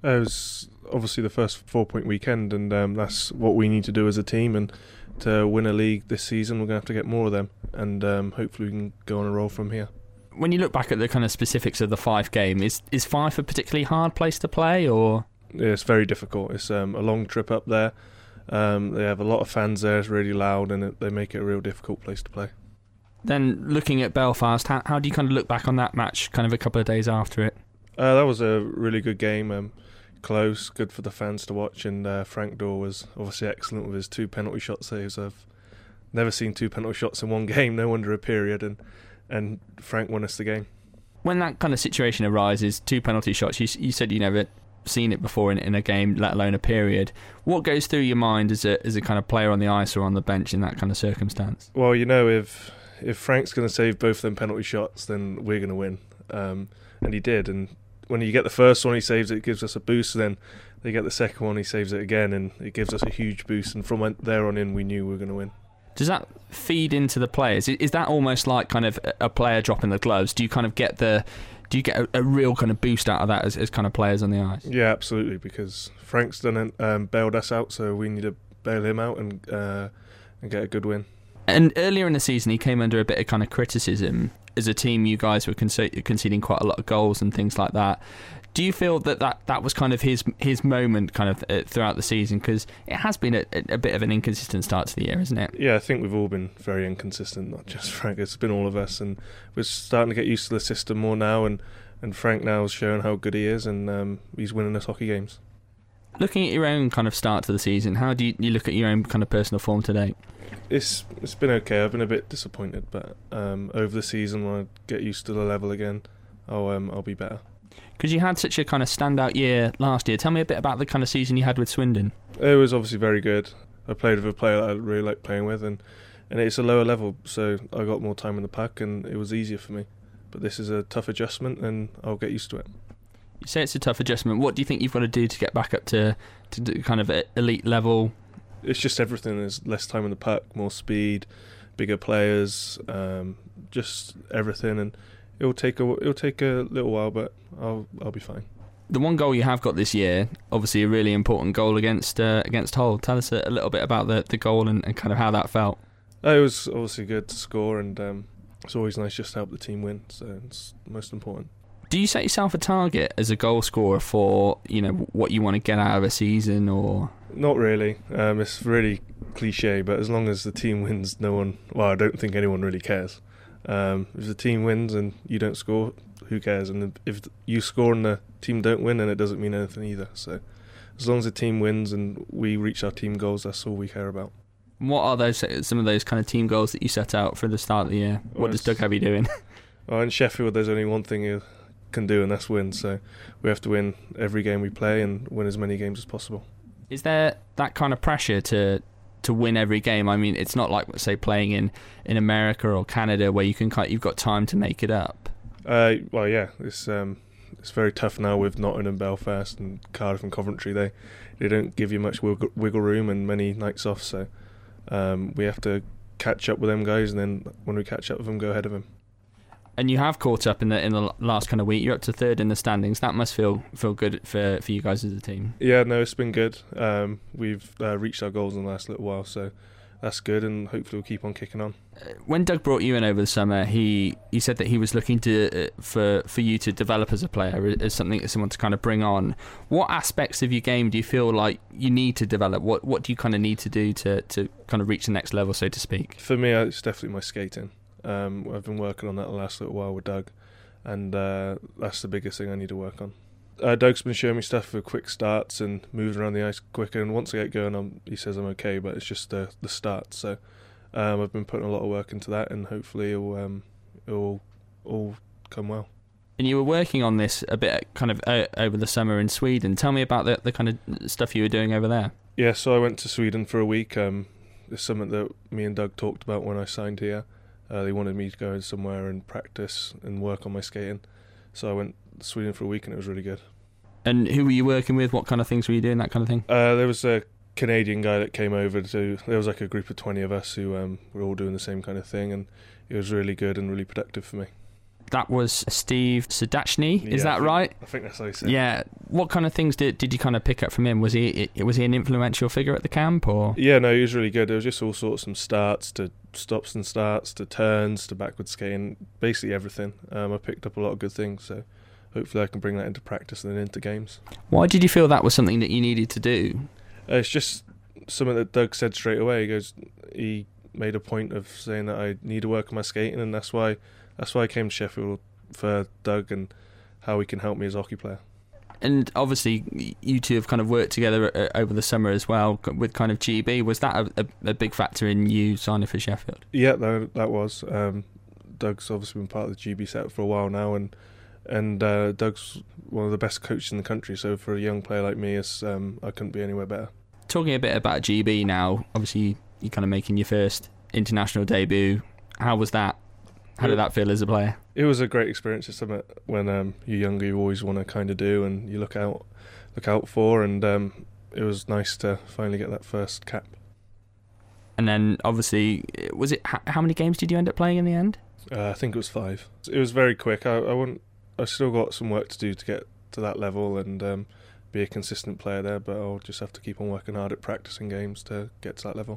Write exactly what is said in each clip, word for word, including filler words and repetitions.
It was obviously the first four-point weekend, and um, that's what we need to do as a team. And to win a league this season, we're going to have to get more of them, and um, hopefully we can go on a roll from here. When you look back at the kind of specifics of the Fife game, is is Fife a particularly hard place to play, or? Yeah, it's very difficult. It's um, a long trip up there. Um, they have a lot of fans there. It's really loud, and it, they make it a real difficult place to play. Then looking at Belfast, how, how do you kind of look back on that match kind of a couple of days after it? Uh, that was a really good game. Um, close, good for the fans to watch, and uh, Frank Dorr was obviously excellent with his two penalty shot saves. I've never seen two penalty shots in one game, no wonder a period, and, and Frank won us the game. When that kind of situation arises, two penalty shots, you, you said you never seen it before in, in a game, let alone a period. What goes through your mind as a as a kind of player on the ice or on the bench in that kind of circumstance? Well, you know, if if Frank's going to save both them penalty shots, then we're going to win, um, and he did. And when you get the first one, he saves it, it gives us a boost. Then they get the second one, he saves it again, and it gives us a huge boost. And from there on in, we knew we were going to win. Does that feed into the players? Is that almost like kind of a player dropping the gloves? Do you kind of get the, do you get a, a real kind of boost out of that as, as kind of players on the ice? Yeah, absolutely. Because Frank's done it, um, bailed us out, so we need to bail him out and uh, and get a good win. And earlier in the season, he came under a bit of kind of criticism. As a team, you guys were conceding quite a lot of goals and things like that. Do you feel that that, that was kind of his his moment kind of uh, throughout the season? Because it has been a, a bit of an inconsistent start to the year, isn't it? Yeah, I think we've all been very inconsistent, not just Frank. It's been all of us, and we're starting to get used to the system more now, and, and Frank now has shown how good he is, and um, he's winning us hockey games. Looking at your own kind of start to the season, how do you, you look at your own kind of personal form today? It's It's been okay. I've been a bit disappointed, but um, over the season, when I get used to the level again, I'll, um, I'll be better. Because you had such a kind of standout year last year. Tell me a bit about the kind of season you had with Swindon. It was obviously very good. I played with a player that I really like playing with, and, and it's a lower level, so I got more time in the puck, and it was easier for me. But this is a tough adjustment, and I'll get used to it. You say it's a tough adjustment. What do you think you've got to do to get back up to, to kind of elite level? It's just everything. There's less time in the puck, more speed, bigger players, um, just everything, and it'll take a it'll take a little while, but I'll I'll be fine. The one goal you have got this year, obviously a really important goal against uh, against Hull. Tell us a, a little bit about the, the goal and, and kind of how that felt. It was obviously good to score, and um, it's always nice just to help the team win, so it's most important. Do you set yourself a target as a goal scorer for, you know, what you want to get out of a season, or? Not really. Um, it's really cliche, but as long as the team wins, no one. Well, I don't think anyone really cares. Um, if the team wins and you don't score, who cares? And if you score and the team don't win, then it doesn't mean anything either. So, as long as the team wins and we reach our team goals, that's all we care about. What are those? Some of those kind of team goals that you set out for the start of the year? What well, does Doug have you doing? Well, in Sheffield, there's only one thing you can do, and that's win. So we have to win every game we play and win as many games as possible. Is there that kind of pressure to to win every game? I mean, it's not like, say, playing in, in America or Canada where you can you've got time to make it up. Uh, well, yeah, it's um, it's very tough now with Nottingham, Belfast, and Cardiff and Coventry. They they don't give you much wiggle, wiggle room and many nights off. So um, we have to catch up with them guys, and then when we catch up with them, go ahead of them. And you have caught up in the in the last kind of week. You're up to third in the standings. That must feel feel good for, for you guys as a team. Yeah, no, it's been good. Um, we've uh, reached our goals in the last little while, so that's good, and hopefully we'll keep on kicking on. When Doug brought you in over the summer, he, he said that he was looking to uh, for for you to develop as a player, as something as someone to kind of bring on. What aspects of your game do you feel like you need to develop? What what do you kind of need to do to, to kind of reach the next level, so to speak? For me, it's definitely my skating. Um, I've been working on that the last little while with Doug, and uh, that's the biggest thing I need to work on. Uh, Doug's been showing me stuff for quick starts and moving around the ice quicker, and once I get going, I'm, he says I'm okay, but it's just the the start. So um, I've been putting a lot of work into that, and hopefully it'll um, it'll all come well. And you were working on this a bit kind of uh, over the summer in Sweden. Tell me about the, the kind of stuff you were doing over there. Yeah, so I went to Sweden for a week. Um, it's something that me and Doug talked about when I signed here. Uh, they wanted me to go somewhere and practice and work on my skating. So I went to Sweden for a week, and it was really good. And who were you working with? What kind of things were you doing, that kind of thing? Uh, there was a Canadian guy that came over to... There was like a group of twenty of us who um, were all doing the same kind of thing, and it was really good and really productive for me. That was Steve Sadachny, is yeah, that I think, right? I think that's how you say it. Yeah. What kind of things did, did you kind of pick up from him? Was he was he an influential figure at the camp, or? Yeah, no, he was really good. There was just all sorts from starts to stops and starts to turns to backward skating, basically everything. Um, I picked up a lot of good things, so hopefully I can bring that into practice and then into games. Why did you feel that was something that you needed to do? Uh, it's just something that Doug said straight away. He goes, he made a point of saying that I need to work on my skating, and that's why that's why I came to Sheffield for Doug and how he can help me as a hockey player. And obviously, you two have kind of worked together over the summer as well with kind of G B. Was that a, a, a big factor in you signing for Sheffield? Yeah, that, that was. Um, Doug's obviously been part of the G B setup for a while now, and and uh, Doug's one of the best coaches in the country. So for a young player like me, it's, um, I couldn't be anywhere better. Talking a bit about G B now, obviously you're kind of making your first international debut. How was that? How did that feel as a player? It was a great experience. It's something when um, you're younger you always want to kind of do and you look out look out for, and um, it was nice to finally get that first cap. And then obviously, was it how many games did you end up playing in the end? Uh, I think it was five. It was very quick. I I want I still got some work to do to get to that level and um, be a consistent player there, but I'll just have to keep on working hard at practicing games to get to that level.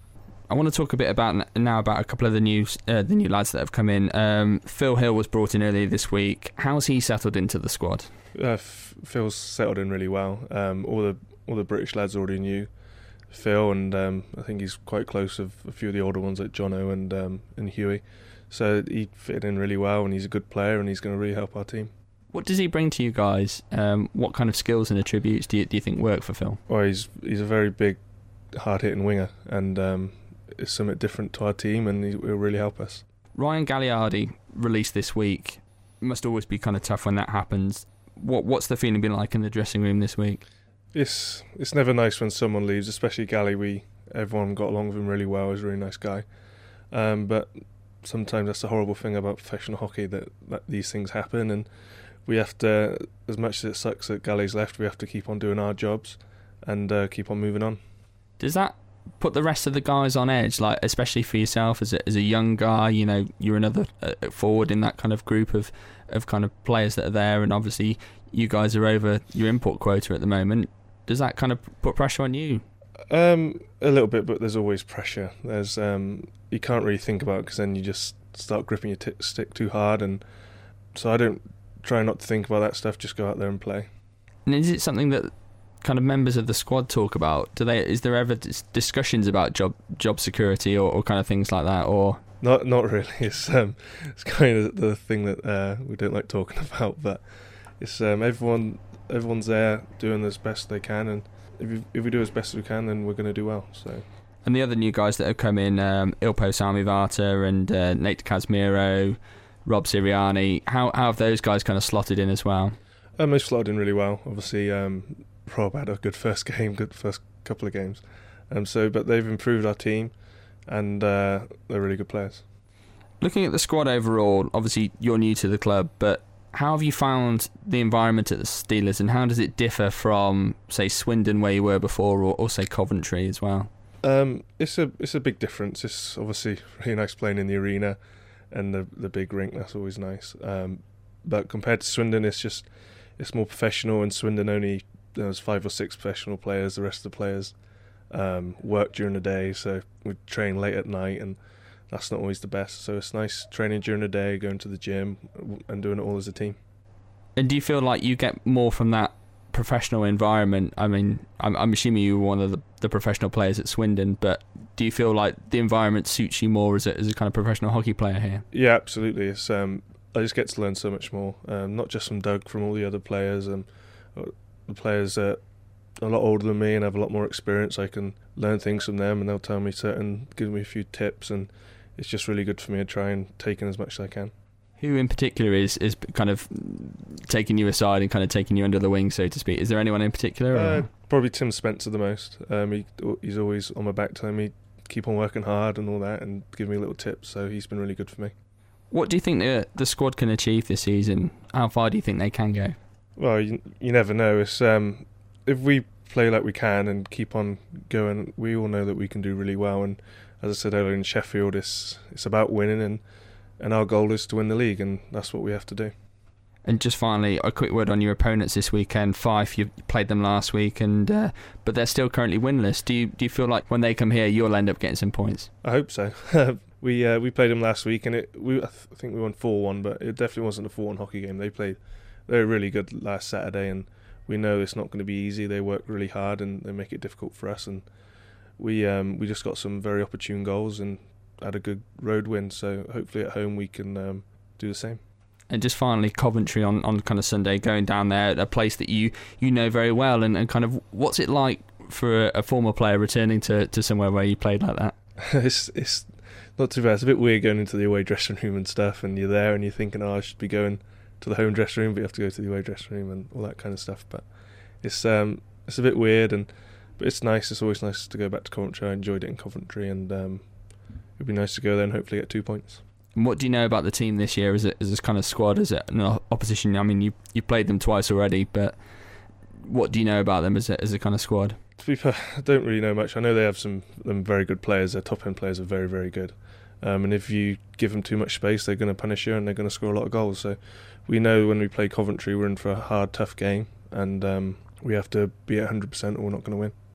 I want to talk a bit about now about a couple of the new uh, the new lads that have come in. Um, Phil Hill was brought in earlier this week. How's he settled into the squad? Uh, F- Phil's settled in really well. Um, all the all the British lads already knew Phil, and um, I think he's quite close with a few of the older ones like Jono and um, and Huey. So he fitted in really well, and he's a good player, and he's going to really help our team. What does he bring to you guys? Um, what kind of skills and attributes do you, do you think work for Phil? Well, he's he's a very big, hard-hitting winger, and um, it's something different to our team, and he will really help us. Ryan Gagliardi released this week. It must always be kind of tough when that happens. What What's the feeling been like in the dressing room this week? It's it's never nice when someone leaves, especially Gally. We everyone got along with him really well. He's a really nice guy, um, but sometimes that's the horrible thing about professional hockey, that, that these things happen, and we have to, as much as it sucks that Gally's left, we have to keep on doing our jobs and uh, keep on moving on. Does that put the rest of the guys on edge, like especially for yourself as a, as a young guy? You know, you're another uh, forward in that kind of group of, of kind of players that are there, and obviously you guys are over your import quota at the moment. Does that kind of put pressure on you? Um, a little bit, but there's always pressure. There's um, you can't really think about it because then you just start gripping your t- stick too hard, and so I don't try not to think about that stuff. Just go out there and play. And is it something that kind of members of the squad talk about? Do they? Is there ever dis- discussions about job job security or, or kind of things like that, or not? Not really. It's um, it's kind of the thing that uh, we don't like talking about, but it's um, everyone everyone's there doing as best they can, and if we, if we do as best as we can, then we're going to do well. So. And the other new guys that have come in, um, Ilpo Samivata and uh, Nate Casemiro, Rob Siriani, how, how have those guys kind of slotted in as well? Um, they've slotted in really well. Obviously, um, Rob had a good first game, good first couple of games. Um, so, but they've improved our team, and uh, they're really good players. Looking at the squad overall, obviously you're new to the club, but how have you found the environment at the Steelers, and how does it differ from, say, Swindon, where you were before, or, or say Coventry as well? Um, it's a it's a big difference. It's obviously really nice playing in the arena and the the big rink. That's always nice. Um, but compared to Swindon, it's just it's more professional. And Swindon only there's five or six professional players. The rest of the players um, work during the day, so we train late at night, and that's not always the best. So it's nice training during the day, going to the gym, and doing it all as a team. And do you feel like you get more from that professional environment? I mean, I'm, I'm assuming you were one of the, the professional players at Swindon, but do you feel like the environment suits you more as a, as a kind of professional hockey player here? Yeah, absolutely. It's um, I just get to learn so much more, um, not just from Doug, from all the other players, and the players that are a lot older than me and have a lot more experience. I can learn things from them, and they'll tell me certain, give me a few tips, and it's just really good for me to try and take in as much as I can. Who in particular is, is kind of taking you aside and kind of taking you under the wing, so to speak? Is there anyone in particular? Uh, probably Tim Spencer the most. Um, he he's always on my back telling me keep on working hard and all that, and give me little tips. So he's been really good for me. What do you think the the squad can achieve this season? How far do you think they can go? Well, you, you never know. It's um, if we play like we can and keep on going, we all know that we can do really well. And as I said earlier, in Sheffield, it's it's about winning, and and our goal is to win the league, and that's what we have to do. And just finally, a quick word on your opponents this weekend. Fife, you played them last week, and uh, but they're still currently winless. Do you do you feel like when they come here, you'll end up getting some points? I hope so. we uh, we played them last week, and it we I, th- I think we won four one, but it definitely wasn't a four one hockey game. They played they were really good last Saturday, and we know it's not going to be easy. They work really hard, and they make it difficult for us. And we um, we just got some very opportune goals and had a good road win. So hopefully at home we can um, do the same. And just finally, Coventry on, on kind of Sunday, going down there, a place that you, you know very well, and, and kind of what's it like for a, a former player returning to, to somewhere where you played like that? it's it's not too bad. It's a bit weird going into the away dressing room and stuff, and you're there and you're thinking, oh, I should be going to the home dressing room, but you have to go to the away dressing room and all that kind of stuff. But it's um it's a bit weird, and but it's nice. It's always nice to go back to Coventry. I enjoyed it in Coventry, and um, it'd be nice to go there and hopefully get two points. And what do you know about the team this year as a, as this kind of squad, as a, an opposition? I mean, you you played them twice already, but what do you know about them as a, as a kind of squad? To be fair, I don't really know much. I know they have some them very good players. Their top end players are very, very good. Um, and if you give them too much space, they're going to punish you and they're going to score a lot of goals. So we know when we play Coventry, we're in for a hard, tough game, and um, we have to be at one hundred percent or we're not going to win.